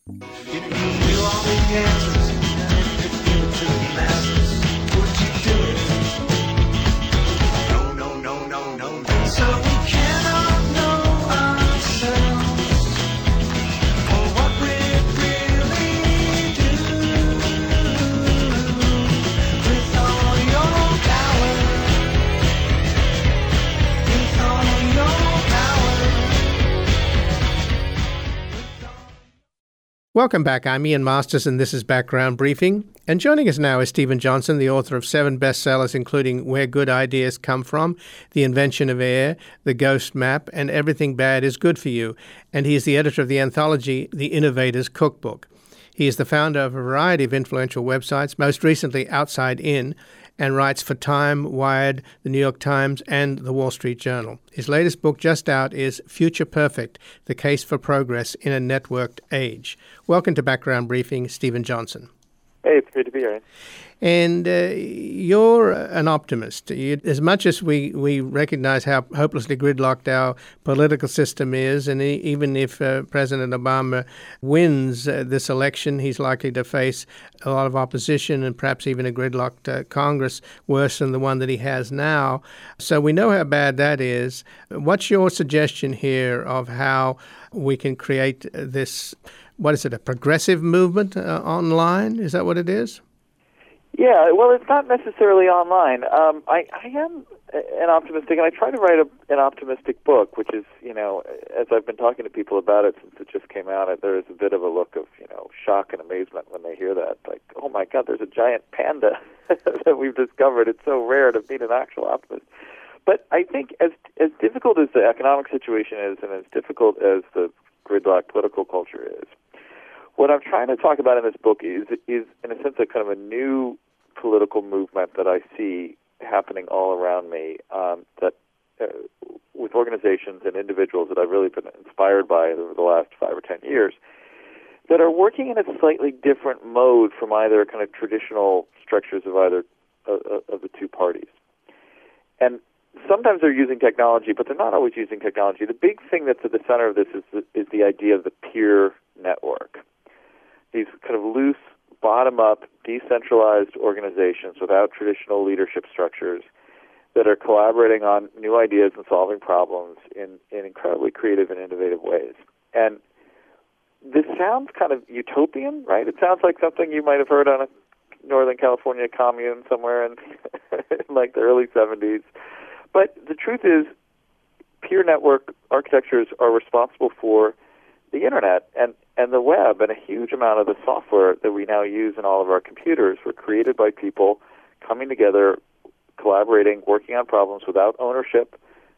If you knew all the answers and could give it to the masses, would you do it? No, no, no, no, no, no. So we cannot know ourselves or what we really do. With all your power, with all your power. Welcome back. I'm Ian Masters, and this is Background Briefing. And joining us now is Stephen Johnson, the author of 7 bestsellers, including Where Good Ideas Come From, The Invention of Air, The Ghost Map, and Everything Bad is Good for You. And he is the editor of the anthology, The Innovator's Cookbook. He is the founder of a variety of influential websites, most recently Outside In, and writes for Time, Wired, The New York Times, and The Wall Street Journal. His latest book just out is Future Perfect, The Case for Progress in a Networked Age. Welcome to Background Briefing, Stephen Johnson. Hey, it's great to be here. And you're an optimist. As much as we recognize how hopelessly gridlocked our political system is, and even if President Obama wins this election, he's likely to face a lot of opposition and perhaps even a gridlocked Congress worse than the one that he has now. So we know how bad that is. What's your suggestion here of how we can create this, what is it, a progressive movement online? Is that what it is? Yeah, well, it's not necessarily online. I am an optimistic, and I try to write an optimistic book, which is, as I've been talking to people about it since it just came out, there is a bit of a look of, shock and amazement when they hear that. Like, oh my God, there's a giant panda that we've discovered. It's so rare to meet an actual optimist. But I think as difficult as the economic situation is, and as difficult as the gridlock political culture is, what I'm trying to talk about in this book is in a sense, a kind of a new political movement that I see happening all around me, with organizations and individuals that I've really been inspired by over the last 5 or 10 years, that are working in a slightly different mode from either kind of traditional structures of either of the two parties. And sometimes they're using technology, but they're not always using technology. The big thing that's at the center of this is the idea of the peer network. These kind of loose, bottom-up, decentralized organizations without traditional leadership structures that are collaborating on new ideas and solving problems in incredibly creative and innovative ways. And this sounds kind of utopian, right? It sounds like something you might have heard on a Northern California commune somewhere in like the early 70s. But the truth is, peer network architectures are responsible for the internet and the web, and a huge amount of the software that we now use in all of our computers were created by people coming together, collaborating, working on problems without ownership,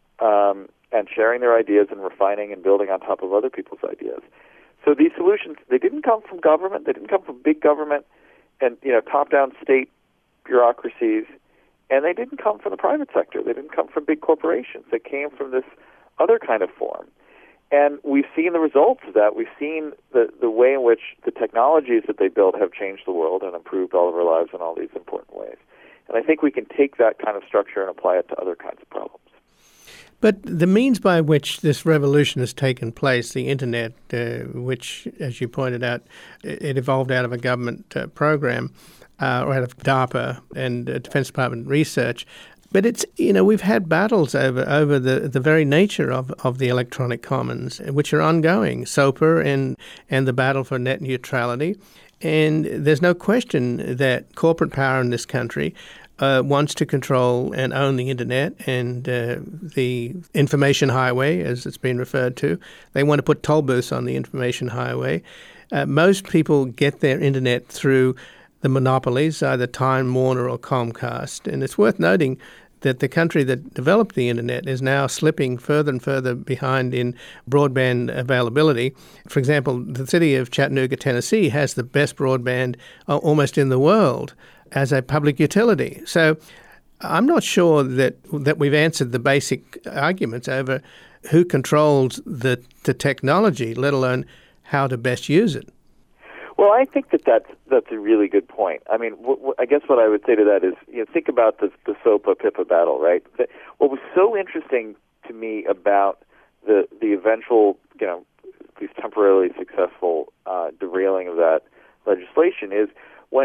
and sharing their ideas and refining and building on top of other people's ideas. So these solutions, they didn't come from government, they didn't come from big government and top-down state bureaucracies, and they didn't come from the private sector. They didn't come from big corporations. They came from this other kind of form. And we've seen the results of that. We've seen the way in which the technologies that they built have changed the world and improved all of our lives in all these important ways. And I think we can take that kind of structure and apply it to other kinds of problems. But the means by which this revolution has taken place, the internet, which, as you pointed out, it evolved out of a government program or out of DARPA and Defense Department research. But it's, we've had battles over the very nature of the electronic commons, which are ongoing, SOPR and the battle for net neutrality. And there's no question that corporate power in this country wants to control and own the internet and the information highway, as it's been referred to. They want to put toll booths on the information highway. Most people get their internet through the monopolies, either Time Warner or Comcast. And it's worth noting that the country that developed the internet is now slipping further and further behind in broadband availability. For example, the city of Chattanooga, Tennessee has the best broadband almost in the world as a public utility. So I'm not sure that we've answered the basic arguments over who controls the technology, let alone how to best use it. Well, I think that's a really good point. I mean, I guess what I would say to that is, think about the SOPA-PIPA battle, right? What was so interesting to me about the eventual, these temporarily successful derailing of that legislation is when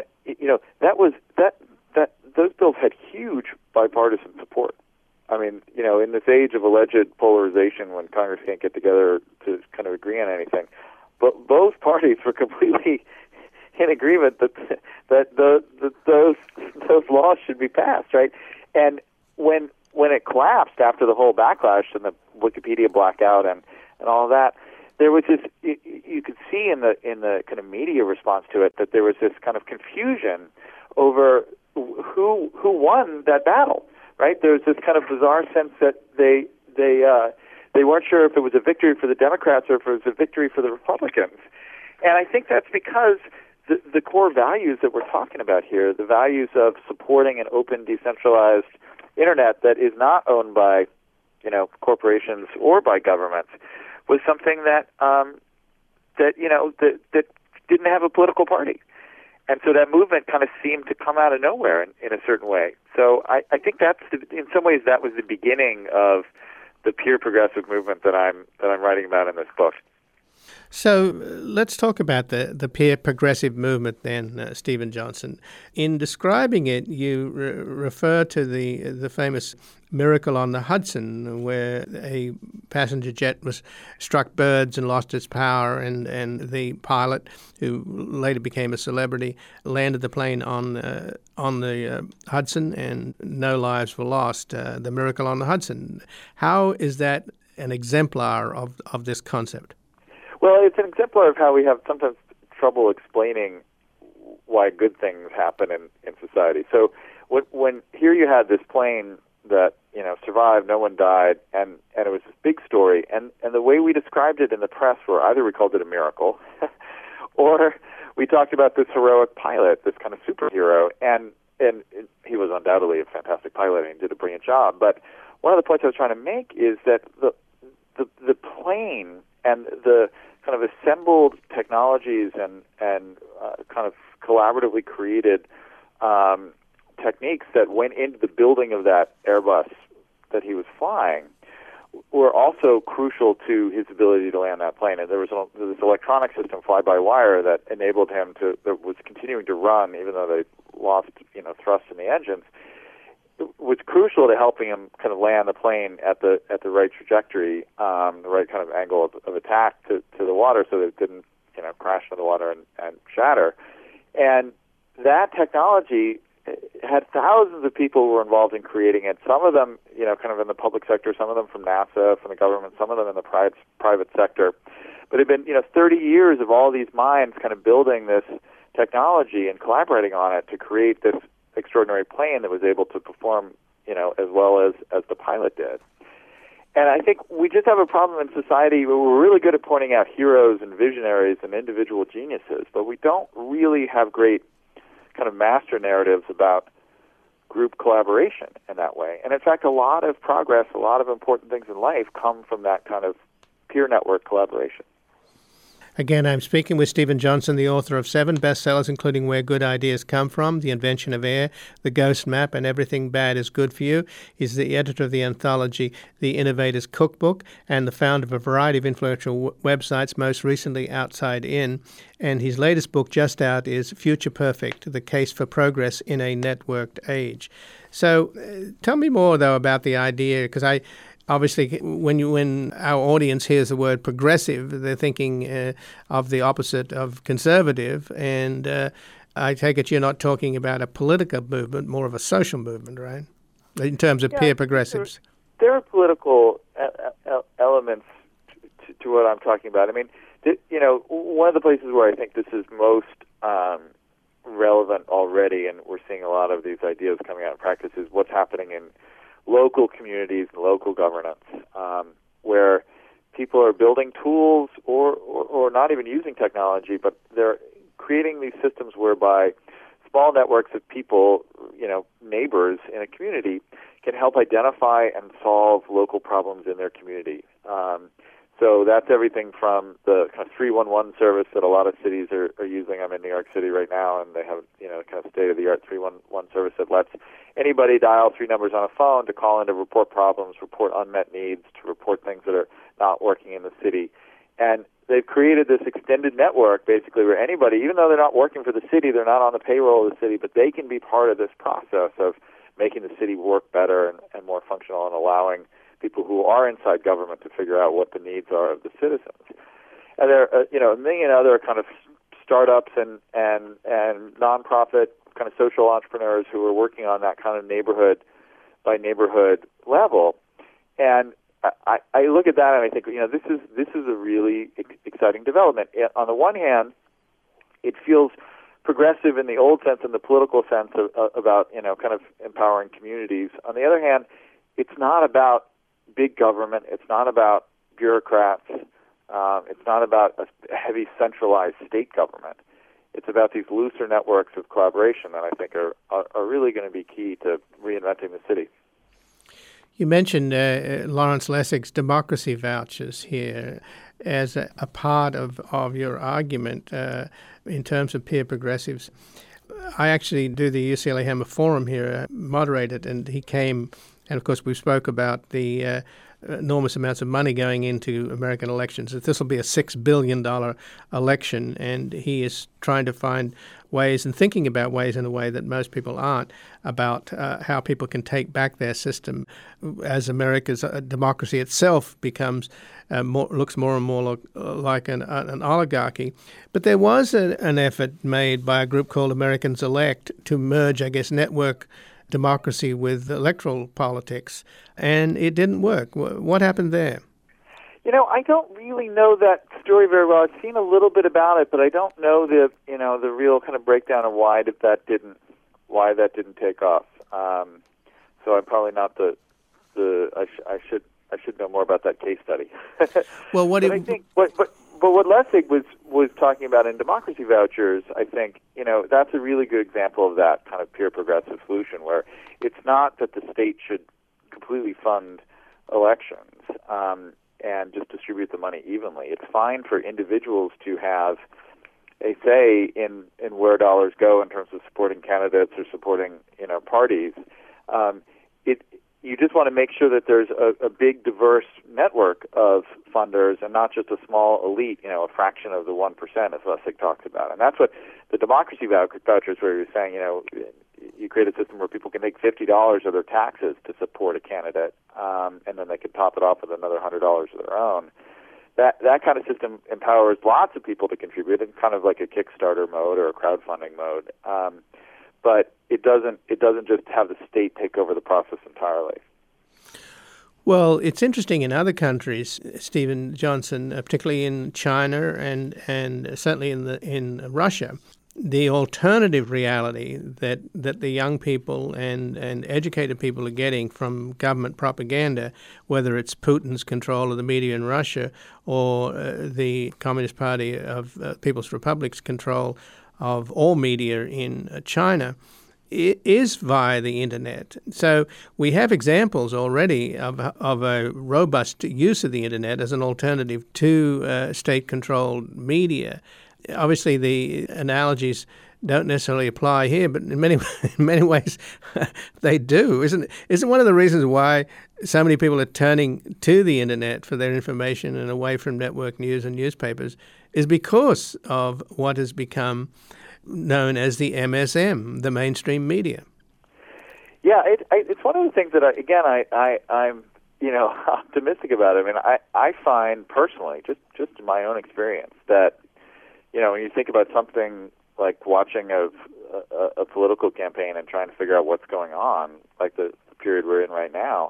those bills had huge bipartisan support. I mean, in this age of alleged polarization, when Congress can't get together to kind of agree on anything, but both parties were completely in agreement that those laws should be passed, right? And when it collapsed after the whole backlash and the Wikipedia blackout and all of that, there was this. You could see in the kind of media response to it that there was this kind of confusion over who won that battle, right? There was this kind of bizarre sense that they weren't sure if it was a victory for the Democrats or if it was a victory for the Republicans. And I think that's because the core values that we're talking about here, the values of supporting an open, decentralized internet that is not owned by, corporations or by governments, was something that didn't have a political party. And so that movement kind of seemed to come out of nowhere in a certain way. So I think in some ways that was the beginning of the peer progressive movement that I'm writing about in this book. So let's talk about the peer progressive movement then, Steven Johnson. In describing it, you refer to the famous miracle on the Hudson, where a passenger jet struck birds and lost its power, and the pilot, who later became a celebrity, landed the plane on the Hudson, and no lives were lost. The miracle on the Hudson. How is that an exemplar of this concept? Well, it's an exemplar of how we have sometimes trouble explaining why good things happen in society. So when here you had this plane that survived, no one died, and it was this big story, and the way we described it in the press were either we called it a miracle, or we talked about this heroic pilot, this kind of superhero, and he was undoubtedly a fantastic pilot and he did a brilliant job. But one of the points I was trying to make is that the plane and the kind of assembled technologies and kind of collaboratively created techniques that went into the building of that Airbus that he was flying were also crucial to his ability to land that plane. And there was this electronic system, fly-by-wire, that enabled him that was continuing to run even though they lost thrust in the engines, was crucial to helping him kind of land the plane at the right trajectory, the right kind of angle of attack to the water, so that it didn't crash into the water and shatter. And that technology had thousands of people who were involved in creating it. Some of them, kind of in the public sector, some of them from NASA, from the government, some of them in the private sector. But it had been 30 years of all these minds kind of building this technology and collaborating on it to create this extraordinary plane that was able to perform, as well as the pilot did. And I think we just have a problem in society where we're really good at pointing out heroes and visionaries and individual geniuses, but we don't really have great kind of master narratives about group collaboration in that way. And in fact, a lot of progress, a lot of important things in life come from that kind of peer network collaboration. Again, I'm speaking with Steven Johnson, the author of 7 bestsellers, including Where Good Ideas Come From, The Invention of Air, The Ghost Map, and Everything Bad is Good for You. He's the editor of the anthology The Innovator's Cookbook and the founder of a variety of influential websites, most recently Outside In. And his latest book, just out, is Future Perfect, The Case for Progress in a Networked Age. So tell me more, though, about the idea, because obviously, when our audience hears the word progressive, they're thinking of the opposite of conservative. And I take it you're not talking about a political movement, more of a social movement, right? In terms of peer progressives. There are political elements to what I'm talking about. I mean, one of the places where I think this is most relevant already, and we're seeing a lot of these ideas coming out in practice, is what's happening in local communities and local governance, where people are building tools or not even using technology, but they're creating these systems whereby small networks of people, neighbors in a community, can help identify and solve local problems in their community. So that's everything from the kind of 311 service that a lot of cities are using. I'm in New York City right now, and they have kind of state-of-the-art 311 service that lets anybody dial 3 numbers on a phone to call in to report problems, report unmet needs, to report things that are not working in the city. And they've created this extended network, basically, where anybody, even though they're not working for the city, they're not on the payroll of the city, but they can be part of this process of making the city work better and more functional and allowing people who are inside government to figure out what the needs are of the citizens. And there are, a million other kind of startups and nonprofit kind of social entrepreneurs who are working on that kind of neighborhood by neighborhood level. And I look at that and I think, this is a really exciting development. On the one hand, it feels progressive in the old sense, in the political sense about, kind of empowering communities. On the other hand, it's not about big government. It's not about bureaucrats. It's not about a heavy centralized state government. It's about these looser networks of collaboration that I think are really going to be key to reinventing the city. You mentioned Lawrence Lessig's democracy vouchers here as a part of your argument in terms of peer progressives. I actually do the UCLA Hammer Forum here, moderated, and he came, and of course we spoke about the enormous amounts of money going into American elections. This will be a $6 billion election, and he is trying to find ways and thinking about ways in a way that most people aren't about how people can take back their system as America's democracy itself becomes looks more and more like an oligarchy. But there was an effort made by a group called Americans Elect to merge, I guess, network democracy with electoral politics, and it didn't work. What happened there? I don't really know that story very well. I've seen a little bit about it, but I don't know the real kind of breakdown of why that didn't take off. So I'm probably not I should know more about that case study. Well, what I think, but what Lessig was talking about in democracy vouchers, I think, that's a really good example of that kind of peer progressive solution, where it's not that the state should completely fund elections and just distribute the money evenly. It's fine for individuals to have a say in where dollars go in terms of supporting candidates or supporting parties. You just want to make sure that there's a big, diverse network of funders and not just a small elite, a fraction of the 1%, as Lessig talks about. And that's what the democracy vouchers, where you're saying, you create a system where people can take $50 of their taxes to support a candidate, and then they can top it off with another $100 of their own. That kind of system empowers lots of people to contribute in kind of like a Kickstarter mode or a crowdfunding mode. But it doesn't just have the state take over the process entirely. Well, it's interesting in other countries, Stephen Johnson, particularly in China and certainly in Russia, the alternative reality that the young people and educated people are getting from government propaganda, whether it's Putin's control of the media in Russia or the Communist Party of People's Republic's control of all media in China, is via the internet. So we have examples already of a robust use of the internet as an alternative to state-controlled media. Obviously, the analogies don't necessarily apply here, but in many ways they do. Isn't one of the reasons why so many people are turning to the internet for their information and away from network news and newspapers is because of what has become known as the MSM, the mainstream media? Yeah, it's one of the things that I'm optimistic about. I mean, I find personally, just in my own experience, that when you think about something like watching a political campaign and trying to figure out what's going on, like the period we're in right now,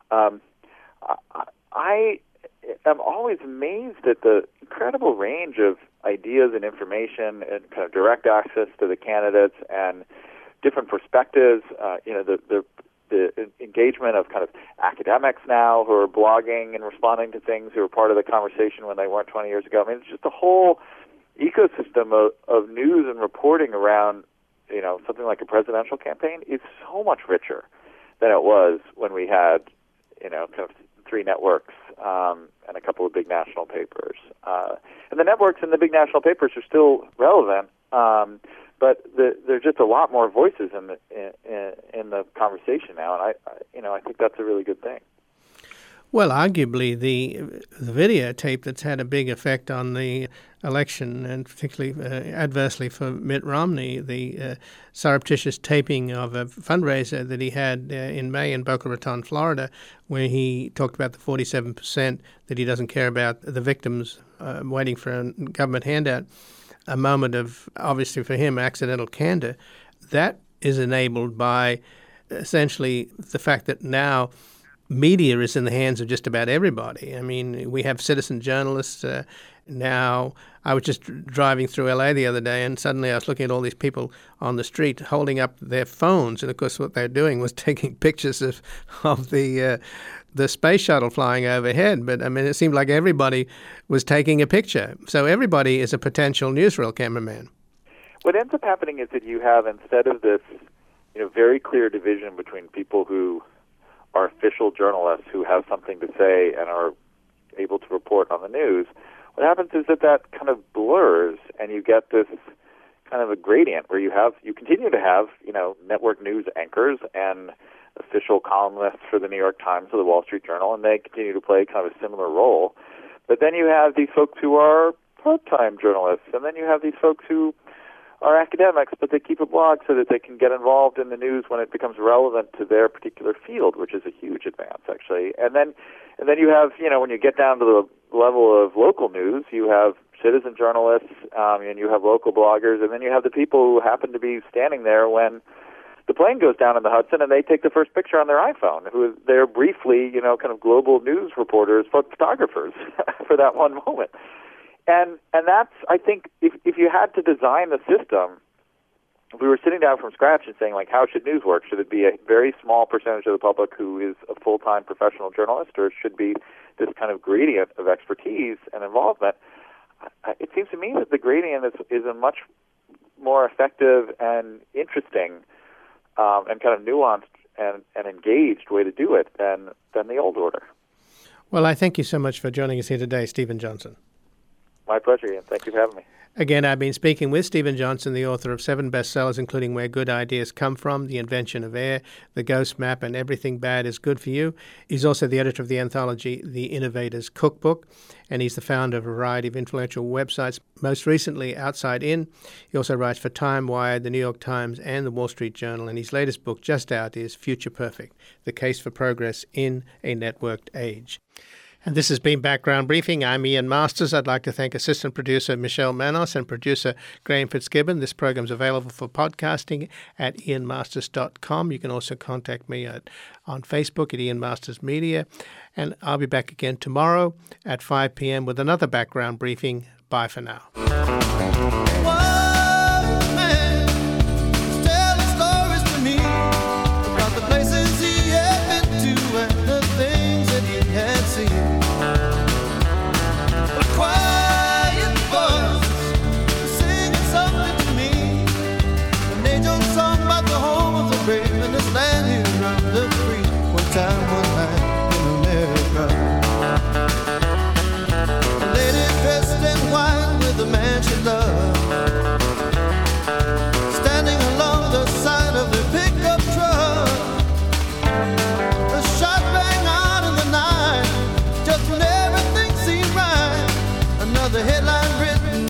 I am always amazed at the incredible range of ideas and information and kind of direct access to the candidates and different perspectives. The engagement of kind of academics now who are blogging and responding to things who were part of the conversation when they weren't 20 years ago. I mean, it's just a whole ecosystem of news and reporting around, something like a presidential campaign is so much richer than it was when we had, kind of 3 networks and a couple of big national papers. And the networks and the big national papers are still relevant, but there's just a lot more voices in the conversation now, and I think that's a really good thing. Well, arguably the videotape that's had a big effect on the election, and particularly adversely for Mitt Romney, the surreptitious taping of a fundraiser that he had in May in Boca Raton, Florida, where he talked about the 47% that he doesn't care about the victims waiting for a government handout, a moment of, obviously for him, accidental candor. That is enabled by essentially the fact that now media is in the hands of just about everybody. I mean, we have citizen journalists now. I was just driving through LA the other day, and suddenly I was looking at all these people on the street holding up their phones, and of course what they're doing was taking pictures of the space shuttle flying overhead. But I mean, it seemed like everybody was taking a picture. So everybody is a potential newsreel cameraman. What ends up happening is that you have, instead of this, very clear division between people who are official journalists who have something to say and are able to report on the news, what happens is that kind of blurs, and you get this kind of a gradient where you continue to have, network news anchors and official columnists for the New York Times or the Wall Street Journal, and they continue to play kind of a similar role. But then you have these folks who are part-time journalists, and then you have these folks who are academics, but they keep a blog so that they can get involved in the news when it becomes relevant to their particular field, which is a huge advance, actually. And then you have, when you get down to the level of local news, you have citizen journalists, and you have local bloggers, and then you have the people who happen to be standing there when the plane goes down in the Hudson and they take the first picture on their iPhone, who they're briefly, kind of global news reporters, photographers for that one moment. And that's, I think, if you had to design the system, if we were sitting down from scratch and saying, like, how should news work? Should it be a very small percentage of the public who is a full-time professional journalist, or it should be this kind of gradient of expertise and involvement? It seems to me that the gradient is a much more effective and interesting and kind of nuanced and engaged way to do it than the old order. Well, I thank you so much for joining us here today, Stephen Johnson. My pleasure, Ian. Thank you for having me. Again, I've been speaking with Stephen Johnson, the author of 7 bestsellers, including Where Good Ideas Come From, The Invention of Air, The Ghost Map, and Everything Bad is Good for You. He's also the editor of the anthology The Innovator's Cookbook, and he's the founder of a variety of influential websites, most recently Outside In. He also writes for Time, Wired, The New York Times, and The Wall Street Journal, and his latest book just out is Future Perfect, The Case for Progress in a Networked Age. And this has been Background Briefing. I'm Ian Masters. I'd like to thank assistant producer Michelle Manos and producer Graham Fitzgibbon. This program is available for podcasting at ianmasters.com. You can also contact me on Facebook at Ian Masters Media. And I'll be back again tomorrow at 5 p.m. with another Background Briefing. Bye for now. Time